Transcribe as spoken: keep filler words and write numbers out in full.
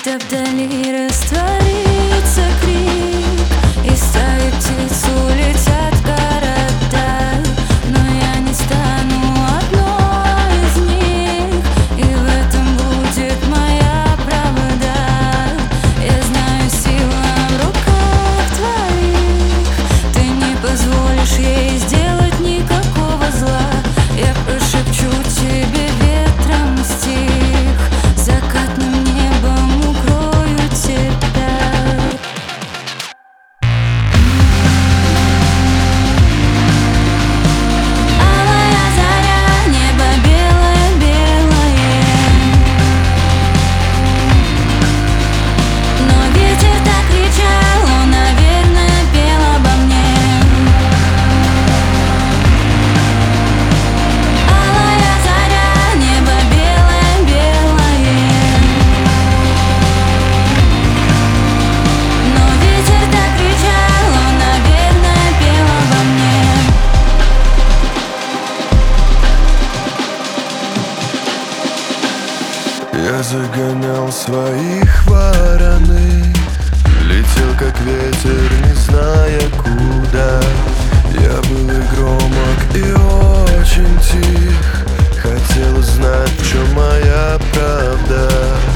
Где-то вдали растворится крик, и стаи птиц улетят в города. Но я не стану одной из них, и в этом будет моя правда. Я знаю, сила в руках твоих, ты не позволишь ей сделать никакого зла. Я прошепчу тебе ветром стих, закатным небом укрою тебя. Алая заря, небо белое-белое, но ветер так кричал, он, наверное, пел обо мне. Алая заря, небо белое-белое, но ветер так кричал, он, наверное, пел обо мне. Я загонял своих вороны, летел как ветер, не зная куда. Я был и громок, и очень тих, хотел узнать, в чем моя правда.